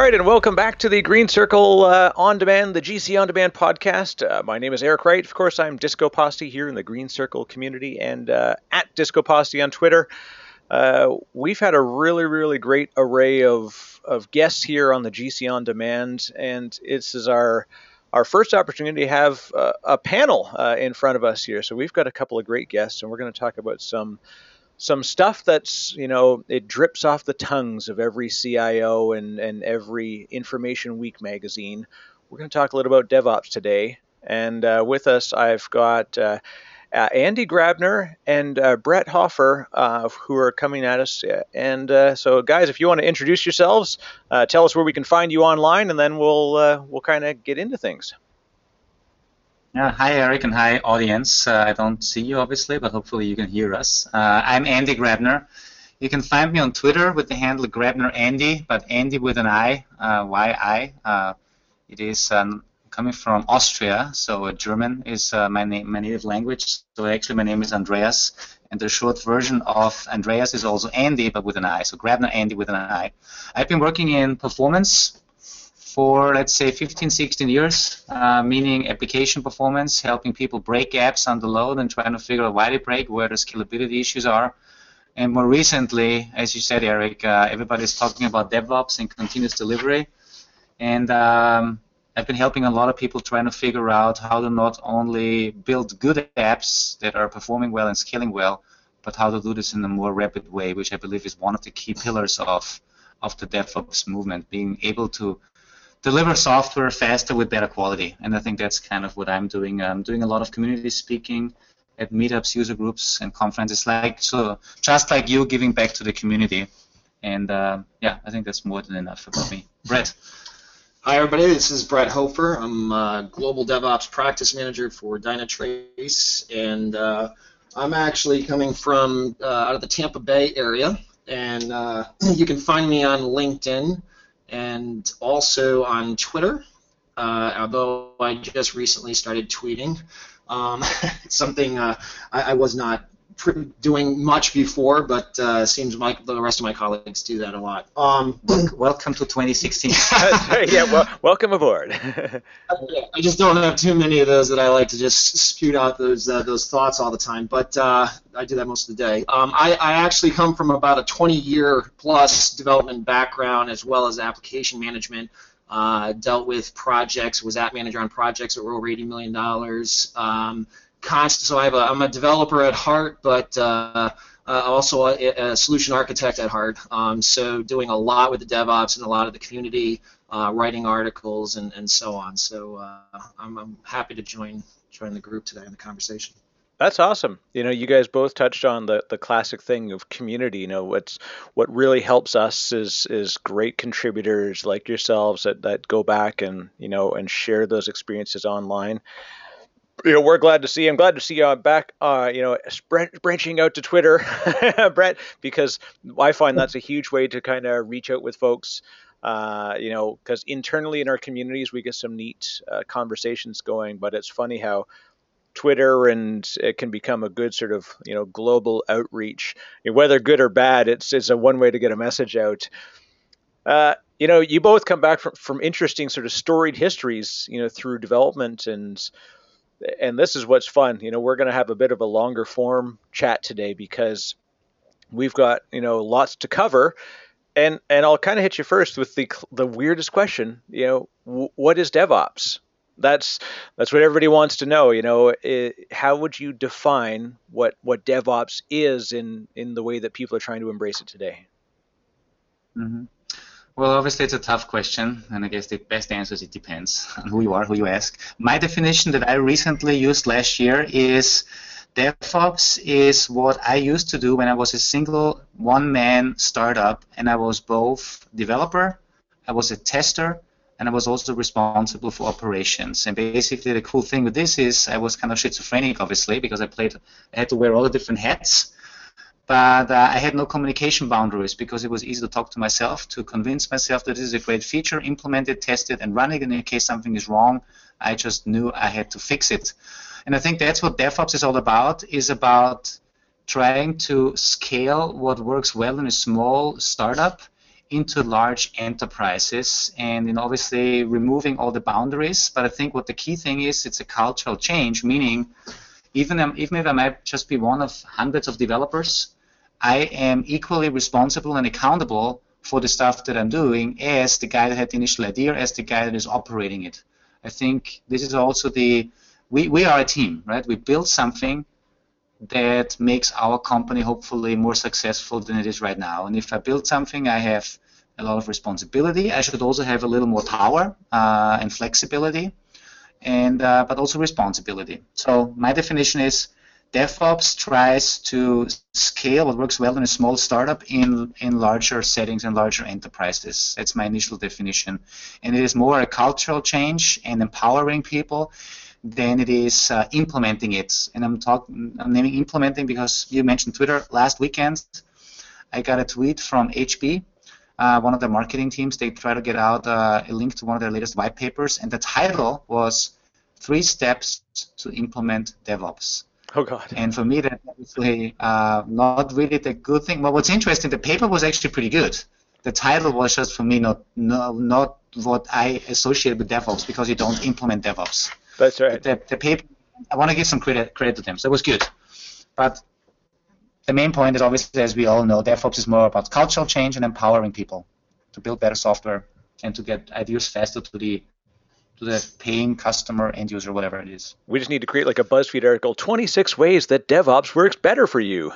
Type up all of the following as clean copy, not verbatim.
right, and welcome back to the Green Circle On Demand, the GC On Demand podcast. My name is Eric Wright. Of course, I'm Disco Posty here in the Green Circle community and at Disco Posty on Twitter. We've had a really great array of guests here on the GC On Demand, and this is our first opportunity to have a panel in front of us here. So we've got a couple of great guests, and we're going to talk about some stuff that's, it drips off the tongues of every CIO and every Information Week magazine. We're going to talk a little about DevOps today. And with us, I've got Andy Grabner and Brett Hoffer, who are coming at us. And so, guys, if you want to introduce yourselves, tell us where we can find you online, and then we'll kind of get into things. Hi, Eric, and hi, audience. I don't see you, obviously, but hopefully you can hear us. I'm Andy Grabner. You can find me on Twitter with the handle GrabnerAndy, but Andy with an I, Y-I. It is coming from Austria, so German is my native language. So actually my name is Andreas, and the short version of Andreas is also Andy, but with an I. So GrabnerAndy with an I. I've been working in performance for, let's say, 15, 16 years, meaning application performance, helping people break apps under load and trying to figure out why they break, where the scalability issues are. And more recently, as you said, Eric, everybody's talking about DevOps and continuous delivery. And I've been helping a lot of people trying to figure out how to not only build good apps that are performing well and scaling well, but how to do this in a more rapid way, which I believe is one of the key pillars of the DevOps movement, being able to deliver software faster with better quality. And I think that's kind of what I'm doing. I'm doing a lot of community speaking at meetups, user groups, and conferences, just like you, giving back to the community. And yeah, I think that's more than enough about me. Brett. Hi, everybody. This is Brett Hofer. I'm Global DevOps Practice Manager for Dynatrace, and I'm actually coming from out of the Tampa Bay area. And you can find me on LinkedIn and also on Twitter, although I just recently started tweeting. Something I was not doing much before, but seems like the rest of my colleagues do that a lot. Welcome to 2016. Yeah, well, welcome aboard. I just don't have too many of those that I like to just spew out those thoughts all the time, but I do that most of the day. I actually come from about a 20-year plus development background as well as application management. Dealt with projects, was app manager on projects that were over $80 million. So I'm a developer at heart, but also a solution architect at heart. So doing a lot with the DevOps and a lot of the community, writing articles and so on. So I'm happy to join the group today in the conversation. That's awesome. You guys both touched on the classic thing of community. What really helps us is great contributors like yourselves that go back and and share those experiences online. We're glad to see. I'm glad to see you back. Branching out to Twitter, Brett, because I find that's a huge way to kind of reach out with folks. Because internally in our communities we get some neat conversations going, but it's funny how Twitter and it can become a good sort of global outreach. Whether good or bad, it's a one way to get a message out. You both come back from interesting sort of storied histories, through development and this is what's fun. We're going to have a bit of a longer form chat today because we've got lots to cover, and I'll kind of hit you first with the weirdest question. What is DevOps? That's what everybody wants to know. How would you define what DevOps is in the way that people are trying to embrace it today? Mm-hmm. Well, obviously it's a tough question, and I guess the best answer is it depends on who you are, who you ask. My definition that I recently used last year is DevOps is what I used to do when I was a single one-man startup, and I was both developer, I was a tester, and I was also responsible for operations. And basically the cool thing with this is I was kind of schizophrenic, obviously, because I had to wear all the different hats. But I had no communication boundaries because it was easy to talk to myself, to convince myself that this is a great feature, implement it, test it, and run it. And in case something is wrong, I just knew I had to fix it. And I think that's what DevOps is all about, trying to scale what works well in a small startup into large enterprises, and obviously removing all the boundaries. But I think what the key thing is, it's a cultural change, meaning even if I might just be one of hundreds of developers, I am equally responsible and accountable for the stuff that I'm doing as the guy that had the initial idea, as the guy that is operating it. I think this is also we are a team, right? We build something that makes our company hopefully more successful than it is right now. And if I build something, I have a lot of responsibility. I should also have a little more power and flexibility, and but also responsibility. So my definition is DevOps tries to scale what works well in a small startup in larger settings and larger enterprises. That's my initial definition. And it is more a cultural change and empowering people than it is implementing it. And I'm naming implementing because you mentioned Twitter. Last weekend, I got a tweet from HP, one of the marketing teams. They try to get out a link to one of their latest white papers, and the title was 3 Steps to Implement DevOps. Oh, God. And for me, that was not really the good thing. But what's interesting, the paper was actually pretty good. The title was just, for me, not what I associate with DevOps, because you don't implement DevOps. That's right. The paper, I want to give some credit to them. So it was good. But the main point is, obviously, as we all know, DevOps is more about cultural change and empowering people to build better software and to get ideas faster to the paying customer, end user, whatever it is. We just need to create like a BuzzFeed article, 26 ways that DevOps works better for you.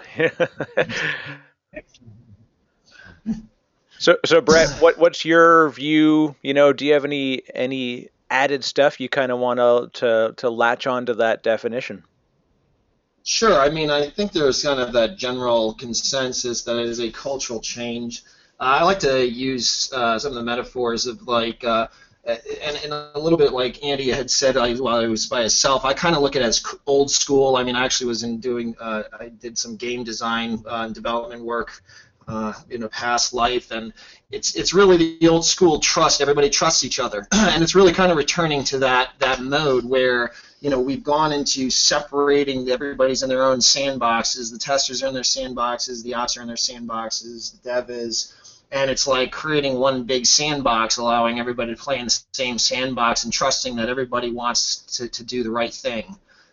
So Brett, what's your view? Do you have any added stuff you kind of want to latch onto that definition? Sure. I mean, I think there's kind of that general consensus that it is a cultural change. I like to use some of the metaphors of like, and a little bit like Andy had said while he was by himself, I kind of look at it as old school. I mean, I actually was I did some game design and development work in a past life, and it's really the old school trust. Everybody trusts each other, and it's really kind of returning to that mode where we've gone into separating. Everybody's in their own sandboxes. The testers are in their sandboxes. The ops are in their sandboxes. The dev is. And it's like creating one big sandbox, allowing everybody to play in the same sandbox and trusting that everybody wants to do the right thing.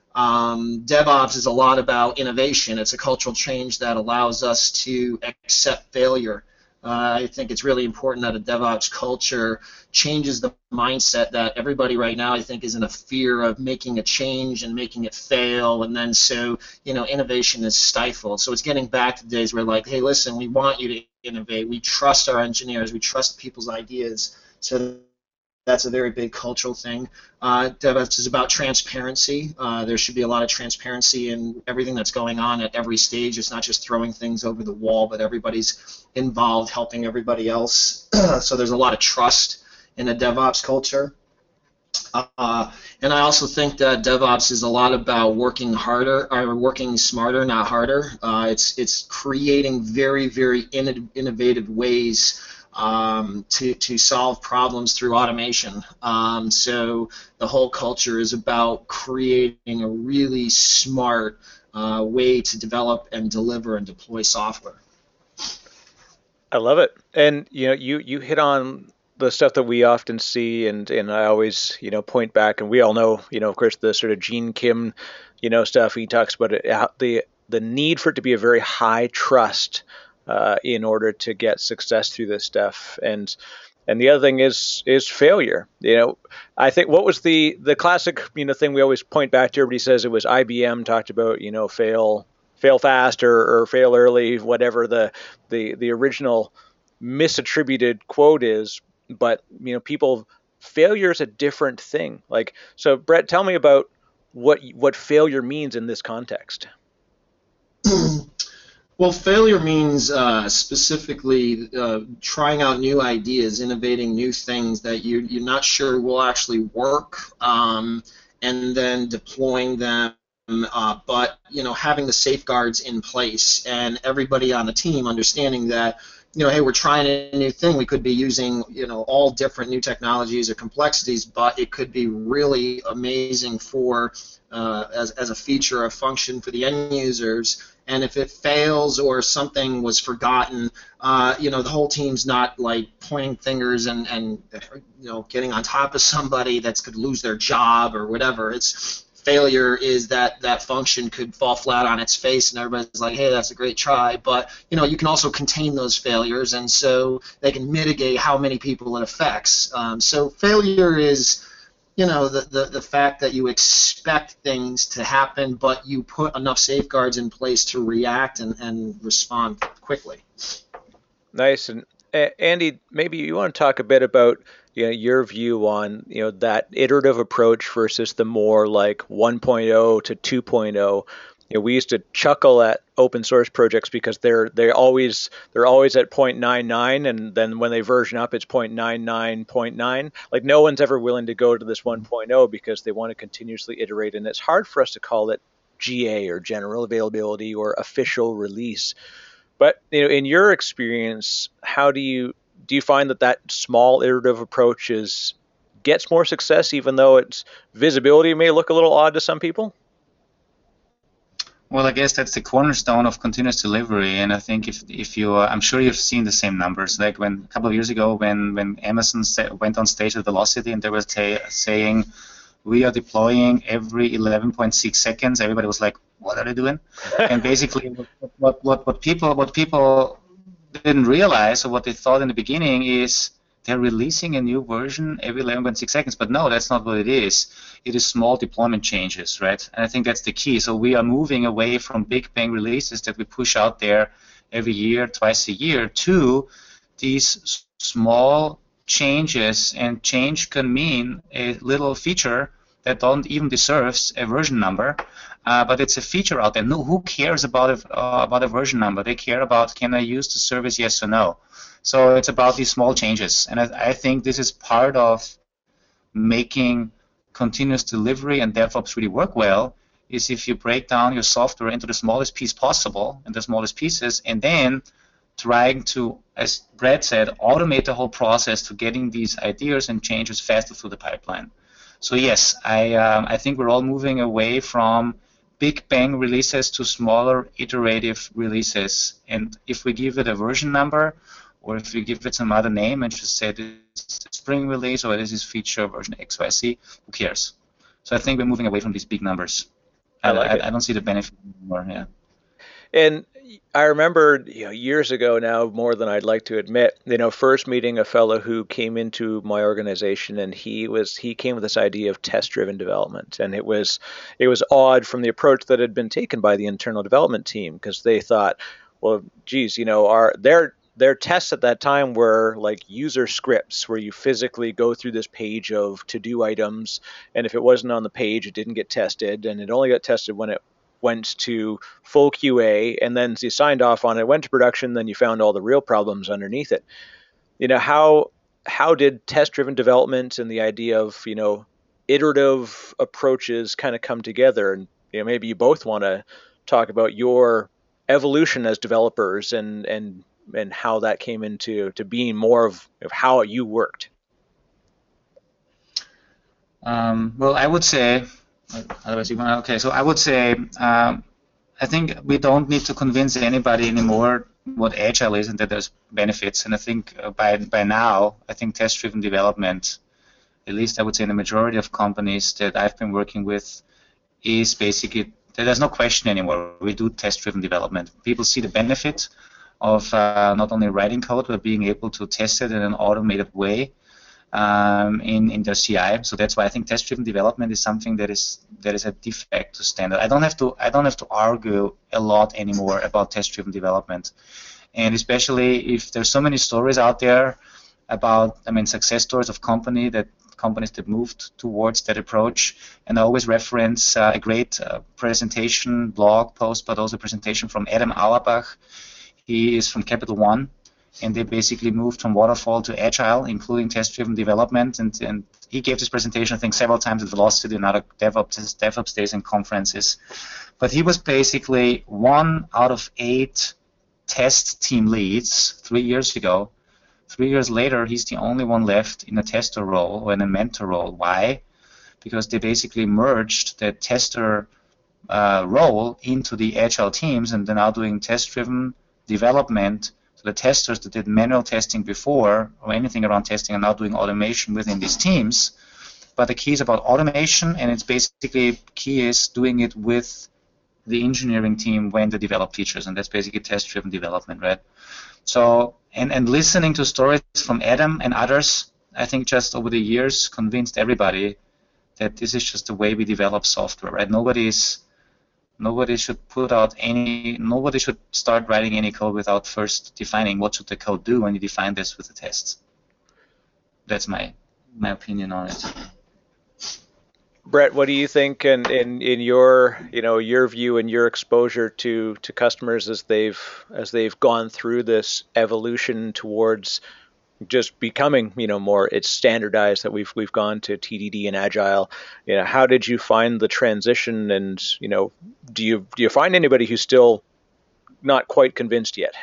DevOps is a lot about innovation. It's a cultural change that allows us to accept failure. I think it's really important that a DevOps culture changes the mindset that everybody right now, I think, is in a fear of making a change and making it fail, and then so innovation is stifled. So it's getting back to days where like, hey, listen, we want you to innovate. We trust our engineers. We trust people's ideas. So that's a very big cultural thing. DevOps is about transparency. There should be a lot of transparency in everything that's going on at every stage. It's not just throwing things over the wall, but everybody's involved helping everybody else. So there's a lot of trust in a DevOps culture. And I also think that DevOps is a lot about working harder, or working smarter, not harder. It's creating very, very innovative ways to solve problems through automation. So the whole culture is about creating a really smart way to develop and deliver and deploy software. I love it. And you hit on the stuff that we often see, and I always point back, and we all know of course the sort of Gene Kim stuff. He talks about it, the need for it to be a very high trust in order to get success through this stuff. And the other thing is failure. I think what was the classic thing we always point back to, everybody says it was IBM talked about fail fast or fail early, whatever the original misattributed quote is. But failure is a different thing. So Brett, tell me about what failure means in this context. Well, failure means specifically trying out new ideas, innovating new things that you're not sure will actually work, and then deploying them, but having the safeguards in place, and everybody on the team understanding that hey, we're trying a new thing. We could be using, all different new technologies or complexities, but it could be really amazing for as a feature, a function for the end users. And if it fails or something was forgotten, the whole team's not like pointing fingers and getting on top of somebody that's could lose their job or whatever. It's failure is that function could fall flat on its face, and everybody's like, hey, that's a great try. But you can also contain those failures, and so they can mitigate how many people it affects. So failure is the fact that you expect things to happen, but you put enough safeguards in place to react and respond quickly. Nice. And Andy, maybe you want to talk a bit about your view on that iterative approach versus the more like 1.0 to 2.0. We used to chuckle at open source projects because they're always at 0.99, and then when they version up, it's 0.99.9. Like no one's ever willing to go to this 1.0 because they want to continuously iterate, and it's hard for us to call it GA or general availability or official release. But in your experience, how do you find that small iterative approach gets more success, even though its visibility may look a little odd to some people? Well, I guess that's the cornerstone of continuous delivery, and I think if you, I'm sure you've seen the same numbers. Like when a couple of years ago, when Amazon went on stage at Velocity and they were saying we are deploying every 11.6 seconds, everybody was like, "What are they doing?" And basically, what people didn't realize, or what they thought in the beginning, is they're releasing a new version every 11.6 seconds, but no, that's not what it is. It is small deployment changes, right? And I think that's the key. So we are moving away from big bang releases that we push out there every year, twice a year, to these small changes, and change can mean a little feature that don't even deserves a version number, but it's a feature out there. No, who cares about a version number? They care about, can I use the service, yes or no? So it's about these small changes, and I think this is part of making continuous delivery and DevOps really work well, is if you break down your software into the smallest piece possible, and the smallest pieces, and then trying to, as Brad said, automate the whole process to getting these ideas and changes faster through the pipeline. So yes, I think we're all moving away from big bang releases to smaller iterative releases, and if we give it a version number, or if you give it some other name and just say this is spring release or this is feature version XYZ, who cares? So I think we're moving away from these big numbers. I don't see the benefit anymore. Yeah. And I remember years ago now, more than I'd like to admit, first meeting a fellow who came into my organization, and he came with this idea of test-driven development, and it was odd from the approach that had been taken by the internal development team, because they thought, well, geez, their tests at that time were like user scripts where you physically go through this page of to-do items, and if it wasn't on the page, it didn't get tested, and it only got tested when it went to full QA, and then you signed off on it, went to production, then you found all the real problems underneath it. How did test-driven development and the idea of, iterative approaches kind of come together? And maybe you both want to talk about your evolution as developers and how that came into being more of how you worked. Well, I would say, otherwise you want to, okay, so I would say, I think we don't need to convince anybody anymore what Agile is and that there's benefits. And I think by now, I think test-driven development, at least I would say in the majority of companies that I've been working with, is basically, there's no question anymore. We do test-driven development. People see the benefit of not only writing code, but being able to test it in an automated way in their CI. So that's why I think test-driven development is something that is a de facto standard. I don't have to argue a lot anymore about test-driven development, and especially if there's so many stories out there about, success stories of companies that moved towards that approach. And I always reference a great presentation, blog post, but also presentation from Adam Auerbach. He is from Capital One, and they basically moved from waterfall to agile, including test-driven development. And he gave this presentation, I think, several times at Velocity and other DevOps days and conferences. But he was basically 1 out of 8 test team leads 3 years ago. 3 years later, he's the only one left in a tester role or in a mentor role. Why? Because they basically merged the tester role into the agile teams, and they're now doing test-driven development. So the testers that did manual testing before or anything around testing are now doing automation within these teams. But the key is about automation, and it's basically key is doing it with the engineering team when they develop features, and that's basically test-driven development, right? So, and listening to stories from Adam and others, I think just over the years convinced everybody that this is just the way we develop software, right? Nobody should start writing any code without first defining what should the code do, when you define this with the tests. That's my opinion on it. Brett, what do you think in your your view and your exposure to customers as they've gone through this evolution towards just becoming more it's standardized, that we've gone to TDD and Agile? How did you find the transition, and do you find anybody who's still not quite convinced yet?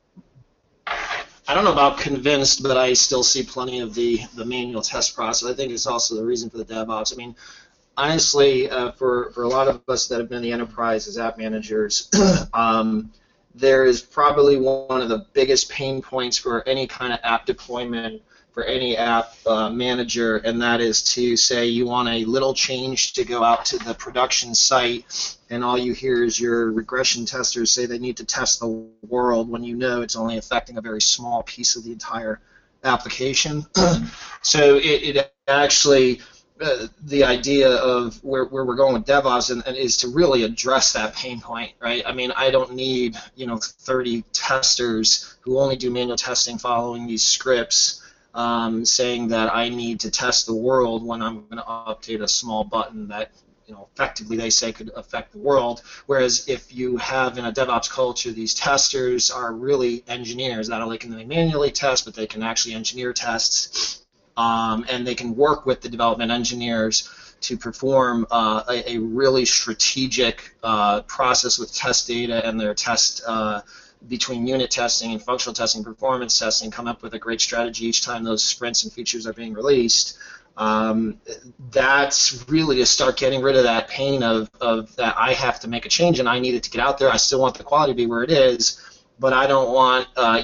I don't know about convinced, but I still see plenty of the manual test process. I think it's also the reason for the DevOps. I mean, honestly, for a lot of us that have been in the enterprise as app managers, there is probably one of the biggest pain points for any kind of app deployment for any app manager, and that is to say you want a little change to go out to the production site, and all you hear is your regression testers say they need to test the world when it's only affecting a very small piece of the entire application. So it actually, the idea of where we're going with DevOps and is to really address that pain point, right? I mean, I don't need 30 testers who only do manual testing following these scripts saying that I need to test the world when I'm going to update a small button that effectively they say could affect the world. Whereas if you have in a DevOps culture, these testers are really engineers. Not only can they manually test, but they can actually engineer tests. And they can work with the development engineers to perform a really strategic process with test data and their test between unit testing and functional testing, performance testing, come up with a great strategy each time those sprints and features are being released. That's really to start getting rid of that pain of that I have to make a change and I need it to get out there. I still want the quality to be where it is, but I don't want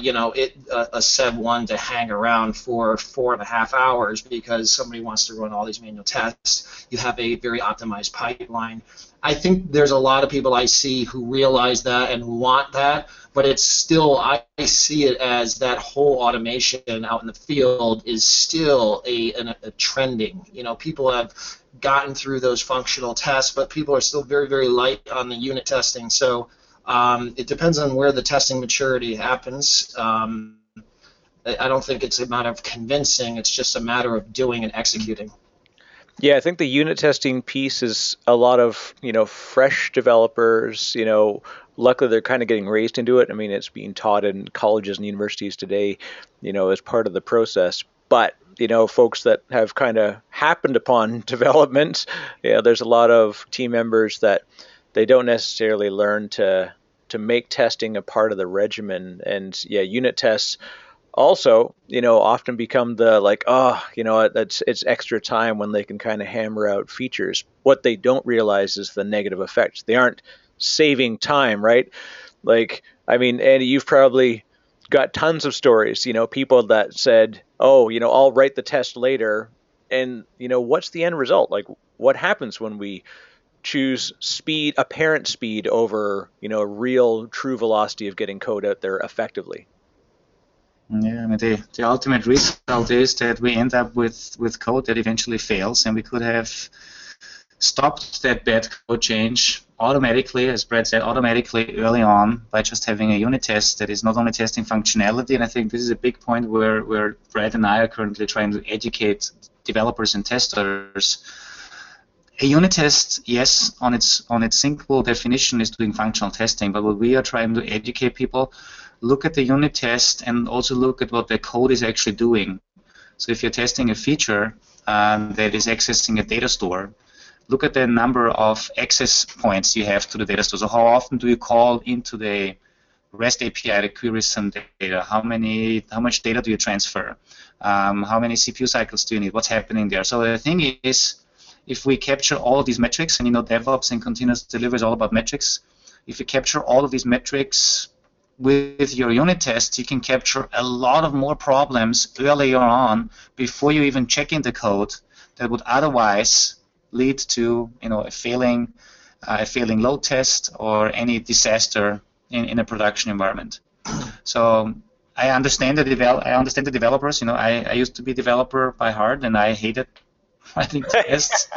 a Sev 1 to hang around for 4.5 hours because somebody wants to run all these manual tests. You have a very optimized pipeline. I think there's a lot of people I see who realize that and want that, but it's still, I see it as that whole automation out in the field is still a trending. People have gotten through those functional tests, but people are still very, very light on the unit testing. So it depends on where the testing maturity happens. I don't think it's a matter of convincing. It's just a matter of doing and executing. Yeah, I think the unit testing piece is a lot of, fresh developers, luckily they're kind of getting raised into it. I mean, it's being taught in colleges and universities today, as part of the process. But, folks that have kind of happened upon development, there's a lot of team members that they don't necessarily learn to make testing a part of the regimen. And unit tests also, often become the it's extra time when they can kind of hammer out features. What they don't realize is the negative effects. They aren't saving time, right? Like, I mean, Andy, you've probably got tons of stories, people that said, I'll write the test later. And, what's the end result? Like, what happens when we choose speed, apparent speed over, real true velocity of getting code out there effectively? Yeah, I mean, the ultimate result is that we end up with code that eventually fails, and we could have stopped that bad code change automatically, as Brett said, automatically early on by just having a unit test that is not only testing functionality. And I think this is a big point where Brett and I are currently trying to educate developers and testers. A unit test, yes, on its simple definition is doing functional testing, but what we are trying to educate people, look at the unit test and also look at what the code is actually doing. So if you're testing a feature that is accessing a data store, look at the number of access points you have to the data store. So how often do you call into the REST API to query some data. How much data do you transfer? How many CPU cycles do you need? What's happening there? So the thing is, if we capture all of these metrics, and DevOps and continuous delivery is all about metrics. If you capture all of these metrics with your unit tests, you can capture a lot of more problems earlier on before you even check in the code that would otherwise lead to a failing load test or any disaster in a production environment. So I understand the developers. I used to be a developer by heart, and I hated writing tests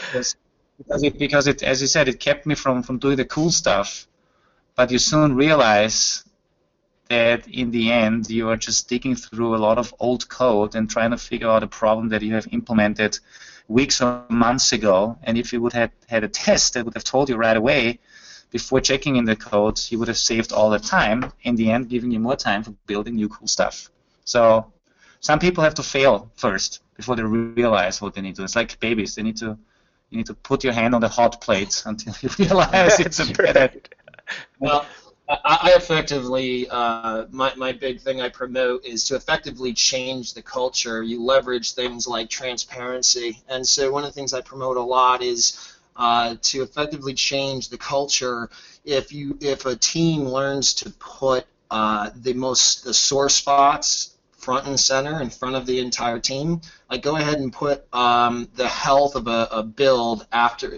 because it, as you said, it kept me from doing the cool stuff. But you soon realize that in the end you are just digging through a lot of old code and trying to figure out a problem that you have implemented weeks or months ago. And if you would have had a test that would have told you right away before checking in the code, you would have saved all the time, in the end giving you more time for building new cool stuff. So some people have to fail first before they realize what they need to do. It's like babies. You need to put your hand on the hot plate until you realize it's a better. Well, I effectively, my big thing I promote is to effectively change the culture. You leverage things like transparency. And so one of the things I promote a lot is to effectively change the culture. If a team learns to put the sore spots front and center in front of the entire team, like go ahead and put the health of a build after,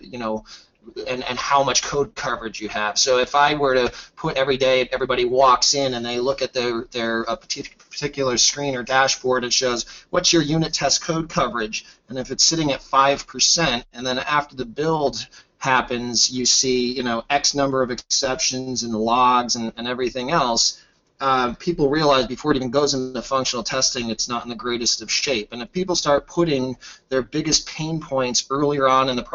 and how much code coverage you have. So if I were to put every day, everybody walks in and they look at their particular screen or dashboard, it shows what's your unit test code coverage, and if it's sitting at 5%, and then after the build happens, you see X number of exceptions and logs and everything else. People realize before it even goes into functional testing, it's not in the greatest of shape. And if people start putting their biggest pain points earlier on in the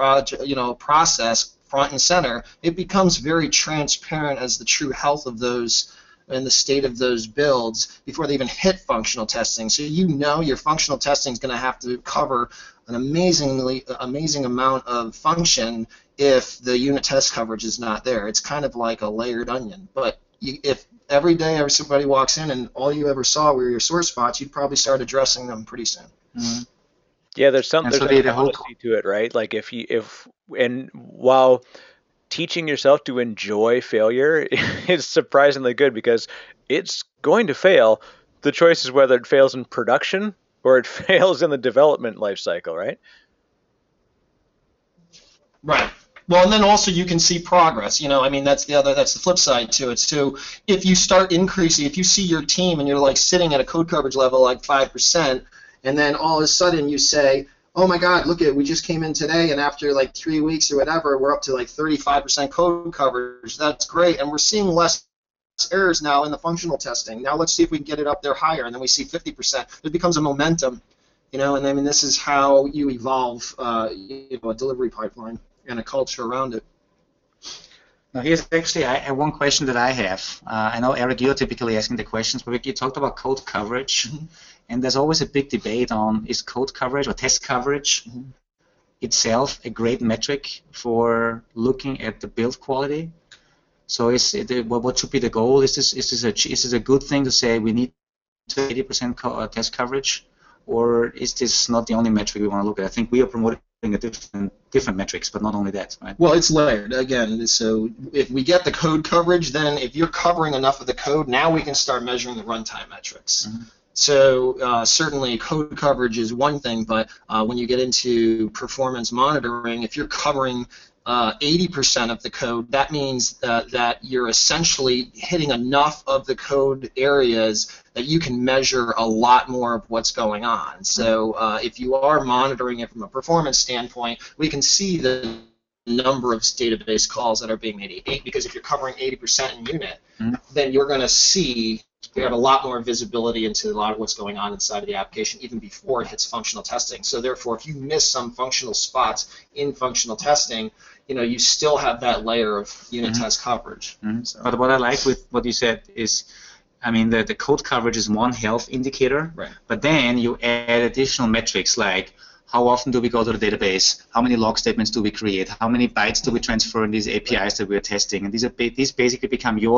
process front and center, it becomes very transparent as the true health of those and the state of those builds before they even hit functional testing. So your functional testing is going to have to cover an amazing amount of function if the unit test coverage is not there. It's kind of like a layered onion. But if every day somebody walks in and all you ever saw were your sore spots, you'd probably start addressing them pretty soon. Mm-hmm. Yeah, there's a honesty to it, right? Like and while teaching yourself to enjoy failure is surprisingly good because it's going to fail. The choice is whether it fails in production or it fails in the development life cycle, right? Right. Well, and then also you can see progress. That's the flip side to it. So if you start increasing, if you see your team and you're like sitting at a code coverage level like 5%, and then all of a sudden you say, oh my God, we just came in today, and after like 3 weeks or whatever, we're up to like 35% code coverage. That's great, and we're seeing less errors now in the functional testing. Now let's see if we can get it up there higher, and then we see 50%. It becomes a momentum, and this is how you evolve, a delivery pipeline and a culture around it. Now here's actually one question that I have. I know, Eric, you're typically asking the questions, but you talked about code coverage, and there's always a big debate on is code coverage or test coverage itself a great metric for looking at the build quality? So what should be the goal? Is this a good thing to say we need 80% test coverage, or is this not the only metric we want to look at? I think we are promoting different metrics, but not only that, right? Well, it's layered again. So if we get the code coverage, then if you're covering enough of the code, now we can start measuring the runtime metrics. Mm-hmm. So certainly code coverage is one thing, but when you get into performance monitoring, if you're covering 80% of the code, that means that you're essentially hitting enough of the code areas that you can measure a lot more of what's going on. So if you are monitoring it from a performance standpoint, we can see the number of database calls that are being made, because if you're covering 80% in unit, then you're going to see you have a lot more visibility into a lot of what's going on inside of the application even before it hits functional testing. So therefore, if you miss some functional spots in functional testing, you still have that layer of unit test coverage. So. But what I like with what you said is, the code coverage is one health indicator, right. But then you add additional metrics like how often do we go to the database, how many log statements do we create, how many bytes do we transfer in these APIs that we're testing, and these basically become your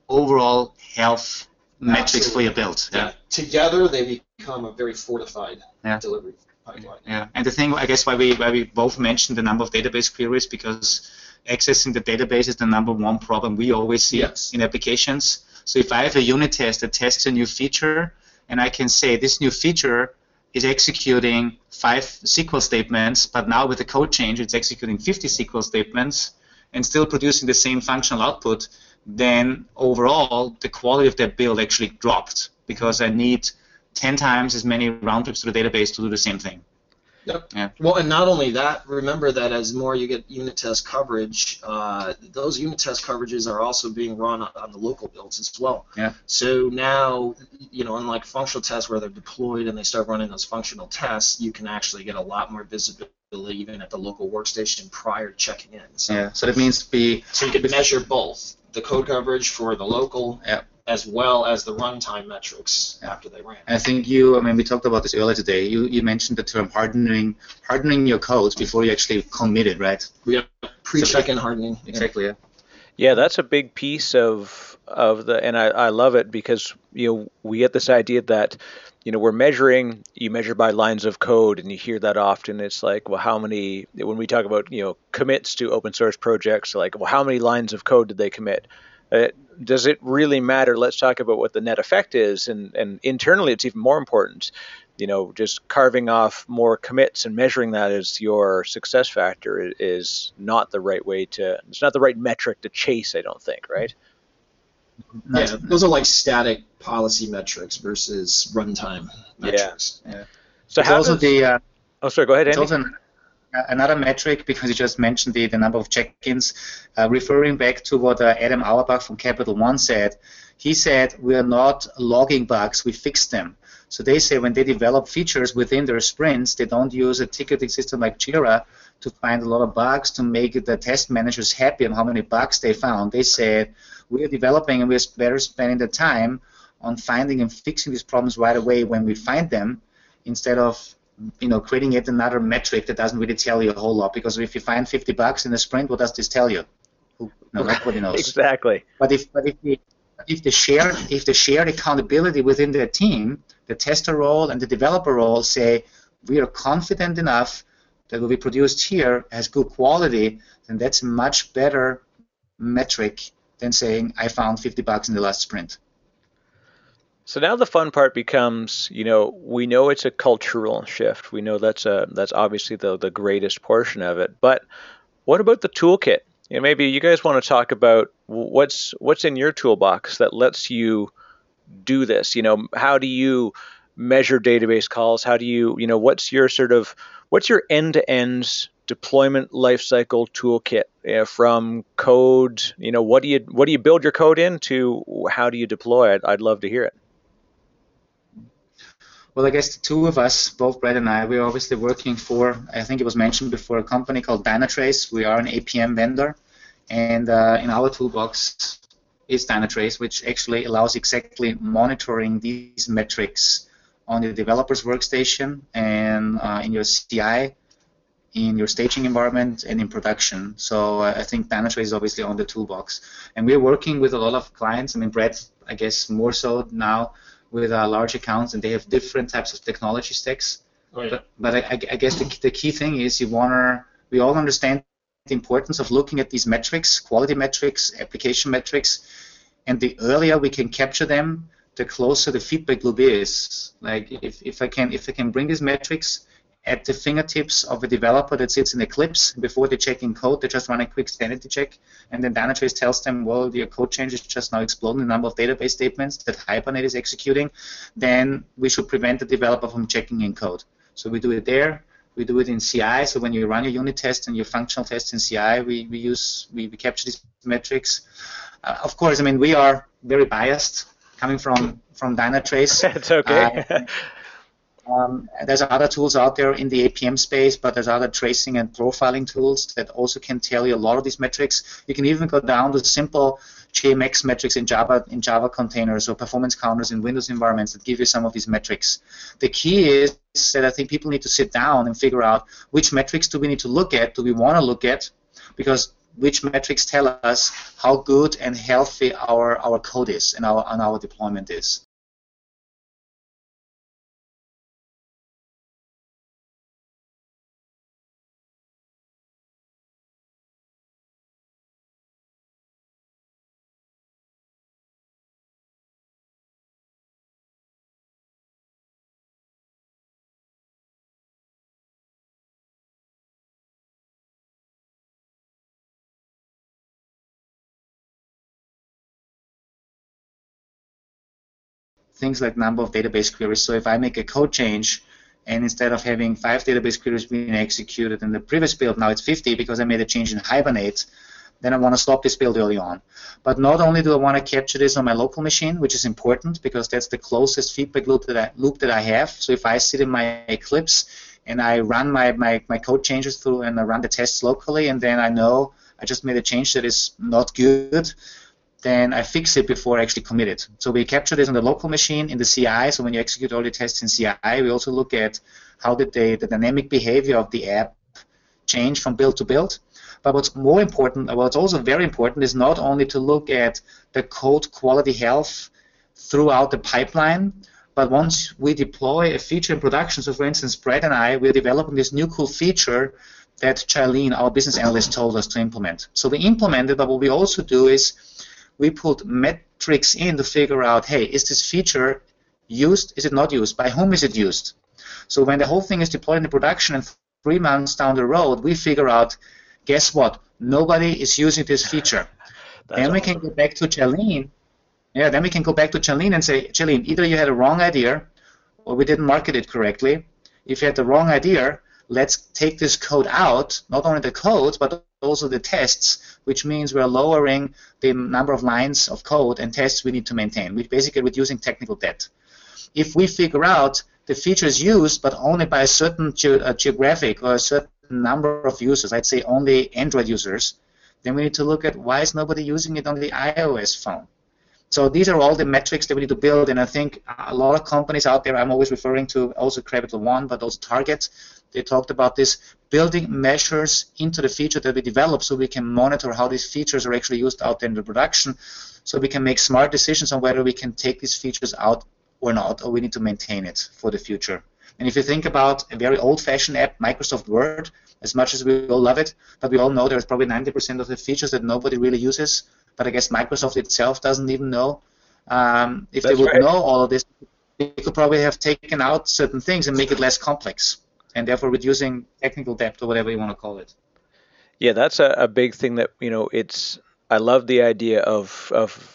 overall health metrics Absolutely. for your build. Yeah. Together, they become a very fortified Yeah. delivery pipeline. Yeah, and the thing, I guess, why we both mentioned the number of database queries, because accessing the database is the #1 problem we always see Yes. in applications. So if I have a unit test that tests a new feature, and I can say this new feature is executing 5 SQL statements, but now with the code change, it's executing 50 SQL statements and still producing the same functional output, then overall the quality of that build actually dropped, because I need 10 times as many round trips to the database to do the same thing. Yep. Yeah. Well, and not only that, remember that as more you get unit test coverage, those unit test coverages are also being run on the local builds as well. Yeah. So now, unlike functional tests where they're deployed and they start running those functional tests, you can actually get a lot more visibility even at the local workstation prior to checking in. So, Yeah. So that means so you can measure both the code coverage for the local, Yeah. as well as the runtime metrics after they ran. I think we talked about this earlier today. You mentioned the term hardening your codes before you actually commit it, right? We have pre-check-in hardening. Exactly. Yeah. Yeah, that's a big piece of the, and I love it because we get this idea that we're measuring. You measure by lines of code, and you hear that often. It's like, well, how many? When we talk about commits to open source projects, like, well, how many lines of code did they commit? Does it really matter? Let's talk about what the net effect is, and internally, it's even more important. Just carving off more commits and measuring that as your success factor is not the right way to. It's not the right metric to chase. I don't think, right? Yeah, those are like static policy metrics versus runtime metrics. Yeah. So it's how also does, oh, sorry. Go ahead, It's Andy. also another metric, because you just mentioned the number of check-ins, referring back to what Adam Auerbach from Capital One said. He said, we are not logging bugs, we fix them. So they say when they develop features within their sprints, they don't use a ticketing system like Jira to find a lot of bugs to make the test managers happy on how many bugs they found. They said, we are developing and we're better spending the time on finding and fixing these problems right away when we find them, instead of creating yet another metric that doesn't really tell you a whole lot. Because if you find 50 bugs in a sprint, what does this tell you? Nobody knows. Exactly. But if the shared accountability within the team, the tester role and the developer role, say we are confident enough that what we produced here has good quality, then that's a much better metric than saying I found 50 bugs in the last sprint. So now the fun part becomes, we know it's a cultural shift. We know that's obviously the greatest portion of it. But what about the toolkit? Maybe you guys want to talk about what's in your toolbox that lets you do this. How do you measure database calls? How do you, what's your end-to-end deployment lifecycle toolkit from code? What do you build your code in to how do you deploy it? I'd love to hear it. Well, I guess the two of us, both Brett and I, we're obviously working for, I think it was mentioned before, a company called Dynatrace. We are an APM vendor, and in our toolbox is Dynatrace, which actually allows exactly monitoring these metrics on the developer's workstation and in your CI, in your staging environment, and in production. So I think Dynatrace is obviously on the toolbox. And we're working with a lot of clients. I mean, Brett, I guess more so now, with large accounts, and they have different types of technology stacks. Oh, yeah. But I guess the key thing is we all understand the importance of looking at these metrics, quality metrics, application metrics, and the earlier we can capture them, the closer the feedback loop is. Like if I can bring these metrics at the fingertips of a developer that sits in Eclipse, before they check in code, they just run a quick sanity check, and then Dynatrace tells them, well, your code change is just now exploding the number of database statements that Hibernate is executing, then we should prevent the developer from checking in code. So we do it there. We do it in CI. So when you run your unit test and your functional tests in CI, we capture these metrics. Of course, I mean, we are very biased coming from Dynatrace. It's okay. There's other tools out there in the APM space, but there's other tracing and profiling tools that also can tell you a lot of these metrics. You can even go down to simple JMX metrics in Java containers, or performance counters in Windows environments that give you some of these metrics. The key is that I think people need to sit down and figure out which metrics do we need to look at, do we want to look at, because which metrics tell us how good and healthy our code is and our deployment is. Things like number of database queries. So if I make a code change, and instead of having 5 database queries being executed in the previous build, now it's 50 because I made a change in Hibernate, then I want to stop this build early on. But not only do I want to capture this on my local machine, which is important because that's the closest feedback loop that I have. So if I sit in my Eclipse and I run my code changes through and I run the tests locally, and then I know I just made a change that is not good, then I fix it before I actually commit it. So we capture this on the local machine in the CI. So when you execute all the tests in CI, we also look at how did the dynamic behavior of the app change from build to build. But what's more important, what's also very important, is not only to look at the code quality health throughout the pipeline, but once we deploy a feature in production, so for instance, Brad and I, we're developing this new cool feature that Charlene, our business analyst, told us to implement. So we implemented, but what we also do is we put metrics in to figure out, hey, is this feature used? Is it not used? By whom is it used? So when the whole thing is deployed in the production and 3 months down the road, we figure out, guess what? Nobody is using this feature. Then we can go back to Charlene. Yeah, then we can go back to Charlene and say, Charlene, either you had a wrong idea or we didn't market it correctly. If you had the wrong idea, let's take this code out, not only the code, but also the tests, which means we're lowering the number of lines of code and tests we need to maintain. We're basically reducing technical debt. If we figure out the feature is used, but only by a certain geographic or a certain number of users, I'd say only Android users, then we need to look at why is nobody using it on the iOS phone. So these are all the metrics that we need to build, and I think a lot of companies out there, I'm always referring to also Capital One, but also Target, they talked about this, building measures into the feature that we develop so we can monitor how these features are actually used out there in the production, so we can make smart decisions on whether we can take these features out or not, or we need to maintain it for the future. And if you think about a very old-fashioned app, Microsoft Word, as much as we all love it, but we all know there's probably 90% of the features that nobody really uses, but I guess Microsoft itself doesn't even know. If they would know all of this, they could probably have taken out certain things and make it less complex, and therefore reducing technical debt or whatever you want to call it. Yeah, that's a big thing that, it's, I love the idea of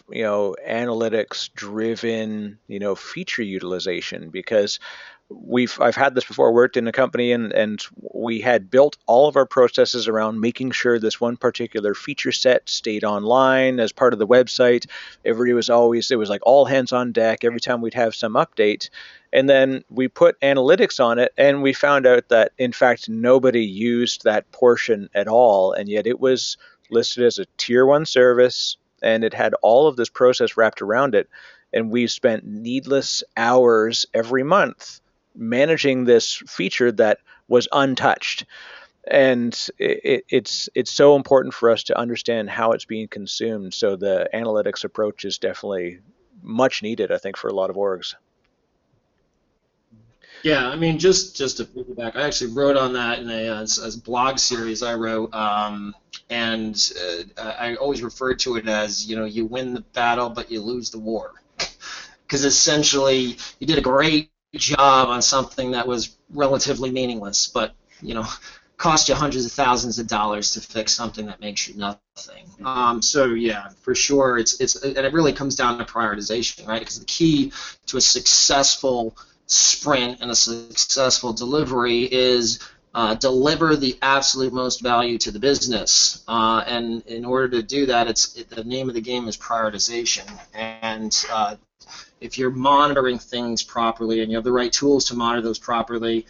analytics driven, feature utilization, because I've had this before. I worked in a company and we had built all of our processes around making sure this one particular feature set stayed online as part of the website. It was like all hands on deck every time we'd have some update. And then we put analytics on it and we found out that in fact nobody used that portion at all, and yet it was listed as a tier 1 service and it had all of this process wrapped around it, and we spent needless hours every month managing this feature that was untouched. And it's so important for us to understand how it's being consumed. So the analytics approach is definitely much needed, I think, for a lot of orgs. Yeah, I mean, just to piggyback, I actually wrote on that in a blog series I wrote, and I always refer to it as, you win the battle, but you lose the war. Because essentially, you did a great job on something that was relatively meaningless, but cost you hundreds of thousands of dollars to fix something that makes you nothing. So yeah, for sure, and it really comes down to prioritization, right? Because the key to a successful sprint and a successful delivery is deliver the absolute most value to the business, and in order to do that, the name of the game is prioritization. And if you're monitoring things properly and you have the right tools to monitor those properly,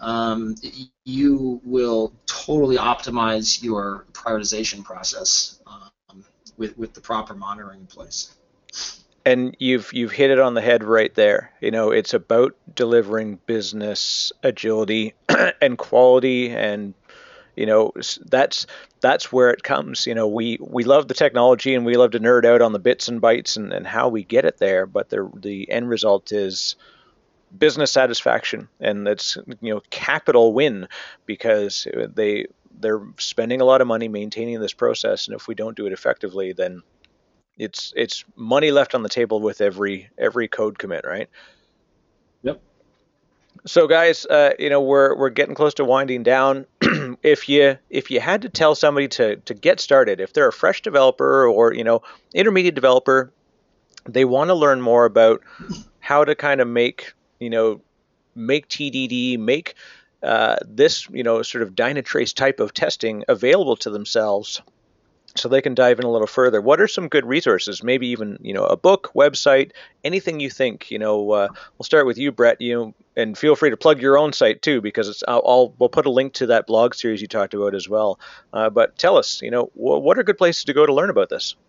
you will totally optimize your prioritization process with the proper monitoring in place. And you've hit it on the head right there. It's about delivering business agility and quality and that's where it comes. We love the technology and we love to nerd out on the bits and bytes and how we get it there, but the end result is business satisfaction, and it's capital win, because they're spending a lot of money maintaining this process, and if we don't do it effectively, then it's money left on the table with every code commit, right? Yep. So guys, we're getting close to winding down. If you had to tell somebody to get started, if they're a fresh developer or intermediate developer, they want to learn more about how to kind of make TDD, make this sort of Dynatrace type of testing available to themselves, so they can dive in a little further. What are some good resources? Maybe even a book, website, anything you think. We'll start with you, Brett. And feel free to plug your own site too, because we'll put a link to that blog series you talked about as well. But tell us, what are good places to go to learn about this?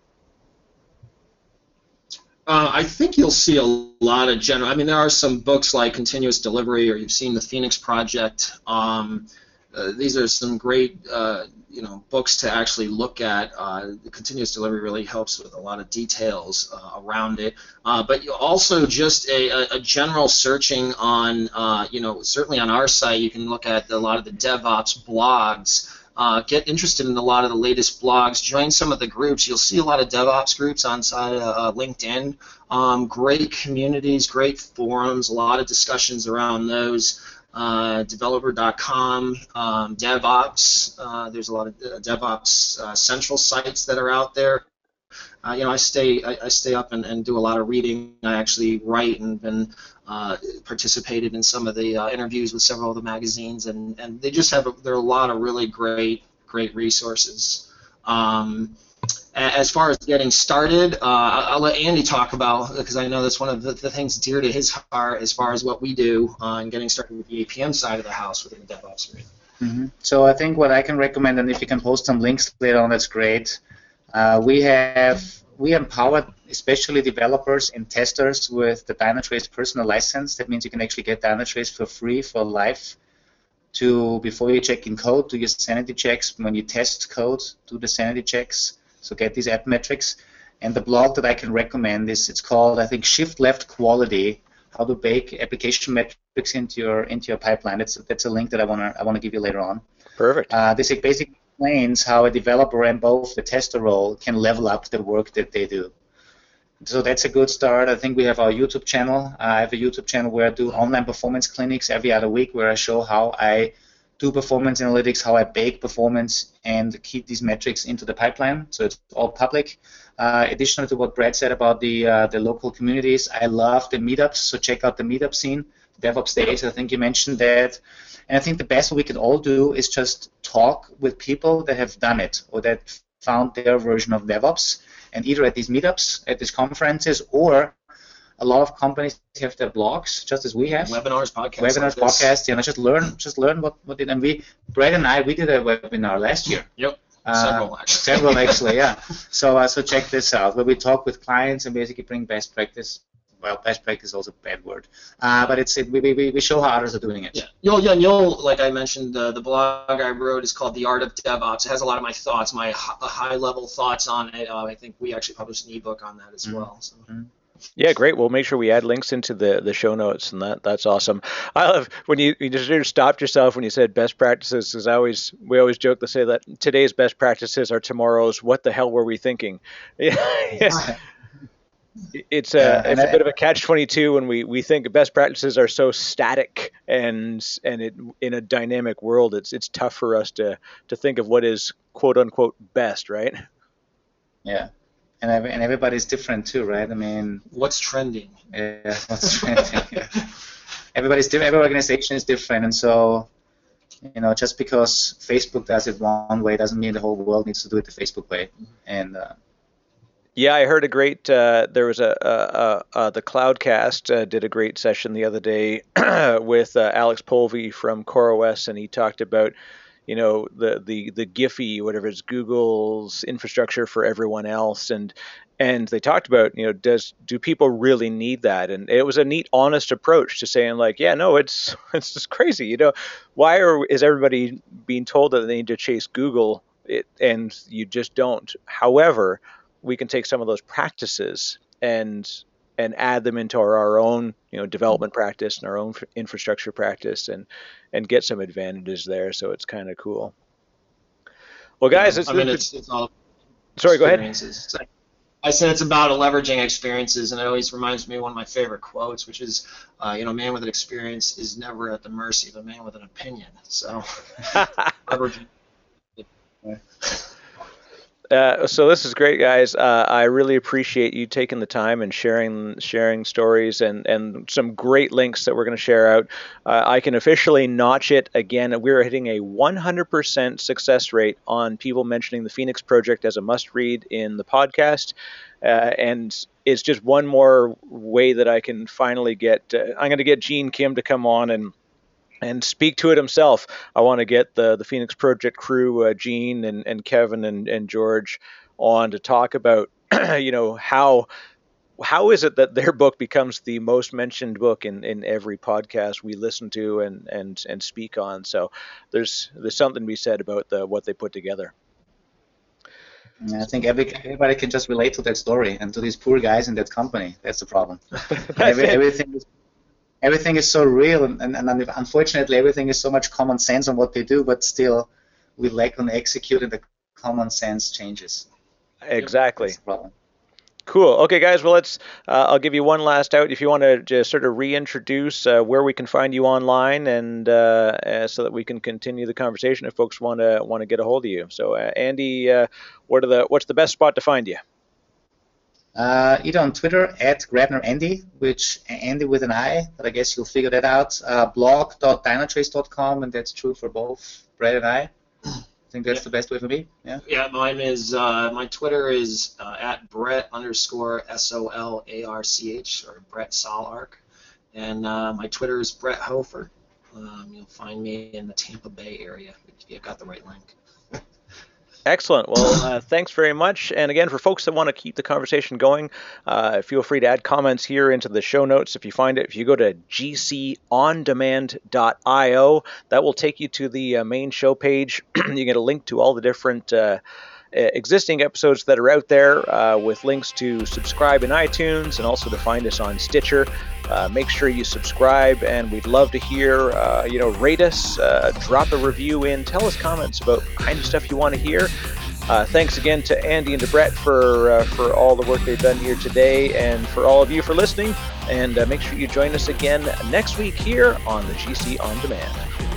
I think you'll see a lot of general. I mean, there are some books like Continuous Delivery, or you've seen the Phoenix Project. These are some great, books to actually look at. The Continuous Delivery really helps with a lot of details around it. But you also just a general searching on, certainly on our site, you can look at a lot of the DevOps blogs. Get interested in a lot of the latest blogs. Join some of the groups. You'll see a lot of DevOps groups on LinkedIn. Great communities, great forums, a lot of discussions around those. Developer.com, DevOps. There's a lot of DevOps central sites that are out there. I stay up and do a lot of reading. I actually write and been participated in some of the interviews with several of the magazines, and they just there are a lot of really great resources. As far as getting started, I'll let Andy talk about, because I know that's one of the things dear to his heart as far as what we do and getting started with the APM side of the house within the DevOps area. Mm-hmm. So I think what I can recommend, and if you can post some links later on, that's great. We empower especially developers and testers with the Dynatrace personal license. That means you can actually get Dynatrace for free for life. Before you check in code, do your sanity checks. When you test code, do the sanity checks. So get these app metrics. And the blog that I can recommend it's called, I think, Shift Left Quality: How to Bake Application Metrics into your pipeline. That's a link that I wanna give you later on. Perfect. This basically explains how a developer and both the tester role can level up the work that they do. So that's a good start. I think we have our YouTube channel. I have a YouTube channel where I do online performance clinics every other week, where I show how I do performance analytics, how I bake performance and keep these metrics into the pipeline. So it's all public. Additional to what Brad said about the local communities, I love the meetups. So check out the meetup scene, DevOps Days. I think you mentioned that. And I think the best we can all do is just talk with people that have done it or that found their version of DevOps, and either at these meetups, at these conferences, or a lot of companies have their blogs, just as we have. Webinars, podcasts. Just learn what did. And Brad and I, we did a webinar last year. Yep. Several actually, yeah. So check this out, where we talk with clients and basically bring best practice. Well, best practice is also a bad word, but we show how others are doing it. Yeah, you'll like I mentioned, the blog I wrote is called The Art of DevOps. It has a lot of my thoughts, my high-level thoughts on it. I think we actually published an ebook on that as well. So. Mm-hmm. Yeah, great. We'll make sure we add links into the show notes, and that's awesome. I love when you just stopped yourself when you said best practices, because we always joke to say that today's best practices are tomorrow's what the hell were we thinking? Yeah. It's a bit of a catch-22 when we think best practices are so static and in a dynamic world. It's tough for us to think of what is quote unquote best, right? Yeah, and everybody's different too, right? I mean, what's trending? Yeah, what's trending? Yeah. Everybody's different. Every organization is different, and so just because Facebook does it one way doesn't mean the whole world needs to do it the Facebook way, and. Yeah, I heard a great. There was the Cloudcast did a great session the other day with Alex Polvey from CoreOS, and he talked about, the Giphy, whatever it's Google's infrastructure for everyone else, and they talked about, do people really need that? And it was a neat, honest approach to saying like, yeah, no, it's just crazy. Why is everybody being told that they need to chase Google, and you just don't? However, we can take some of those practices and add them into our own, development practice and our own infrastructure practice, and get some advantages there. So it's kind of cool. Well, guys, it's all. Sorry, go ahead. I said it's about leveraging experiences, and it always reminds me of one of my favorite quotes, which is, a man with an experience is never at the mercy of a man with an opinion. So, leveraging. So this is great, guys. I really appreciate you taking the time and sharing stories and some great links that we're going to share out. I can officially notch it again. We're hitting a 100% success rate on people mentioning the Phoenix Project as a must-read in the podcast. And it's just one more way that I can finally get. I'm going to get Gene Kim to come on and speak to it himself. I want to get the Phoenix Project crew, Gene and Kevin and George, on to talk about, how is it that their book becomes the most mentioned book in every podcast we listen to and speak on. So there's something to be said about what they put together. I think everybody can just relate to that story and to these poor guys in that company. That's the problem. Everything is so real, and unfortunately, everything is so much common sense on what they do, but still, we lack on executing the common sense changes. Exactly. That's the problem. Cool. Okay, guys. Well, I'll give you one last out. If you want to just sort of reintroduce where we can find you online, and so that we can continue the conversation if folks want to get a hold of you. So, Andy, what's the best spot to find you? Either on Twitter @GrabnerAndy, which Andy with an I, but I guess you'll figure that out. Blog.dynatrace.com, and that's true for both Brett and I. I think that's the best way for me. Yeah. Yeah, mine is my Twitter is @Brett_SOLARCH, or Brett Solarch, and my Twitter is Brett Hofer. You'll find me in the Tampa Bay area if you've got the right link. Excellent. Well, thanks very much. And again, for folks that want to keep the conversation going, feel free to add comments here into the show notes if you find it. If you go to gcondemand.io, that will take you to the main show page. You get a link to all the different existing episodes that are out there, with links to subscribe in iTunes and also to find us on Stitcher. Make sure you subscribe, and we'd love to hear, rate us, drop a review in, tell us comments about the kind of stuff you want to hear. Thanks again to Andy and to Brett for all the work they've done here today, and for all of you for listening. And make sure you join us again next week here on the GC On Demand.